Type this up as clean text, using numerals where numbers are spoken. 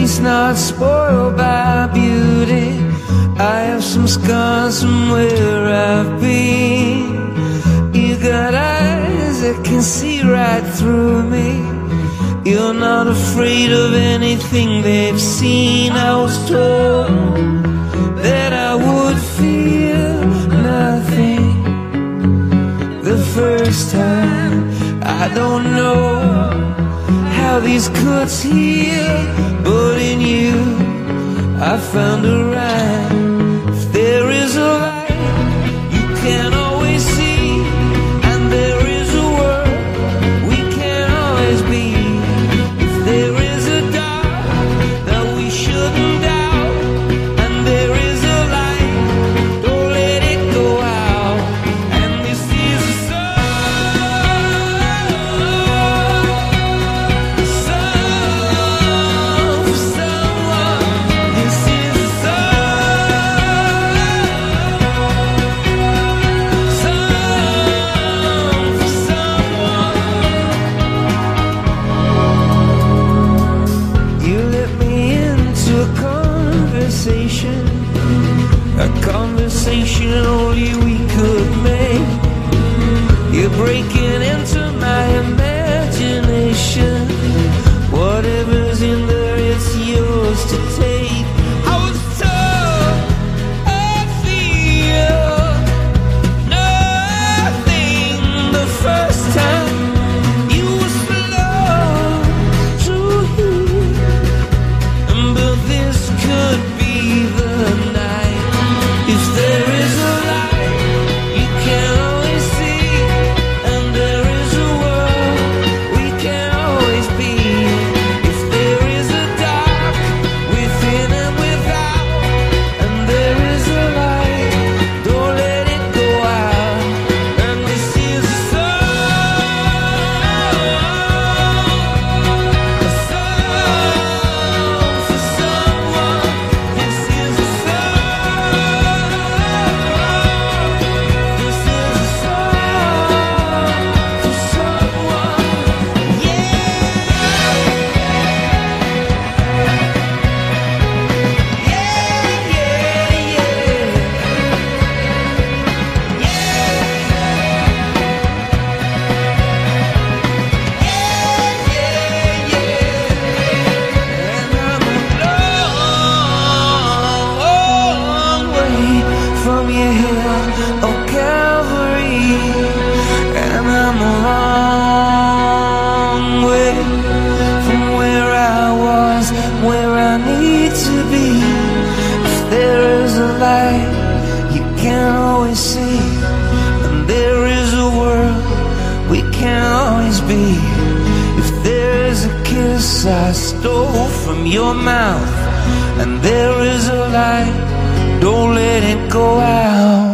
face not spoiled by beauty. I have some scars from where I've been. You got eyes that can see right through me. You're not afraid of anything they've seen. I was told that I would feel nothing the first time. I don't know how these cuts heal, but in you I found a rhyme. If there is a light you can always see, and there is a world we can always be. If there is a dark that we shouldn't doubt, and there is a light, don't let it go out. And this is a song for someone. This is a song for someone. You let me into a conversation only we could make. You're breaking into my imagination. Whatever's in there, it's yours to take. I was told I feel nothing the first time. You were slow to hear, but this could be the night. If there is a light you can always see, and there is a world we can always be. If there is a dark within and without, and there is a light, don't let it go out. And this is a song for someone. This is a this is a song for someone. Yeah. And I'm a long way from your hill, oh Calvary. And I'm a long way from where I was, where I need to be. If there is a light you can always see, and there is a world we can always be. If there is a kiss I stole from your mouth, and there is a light, don't let it go out.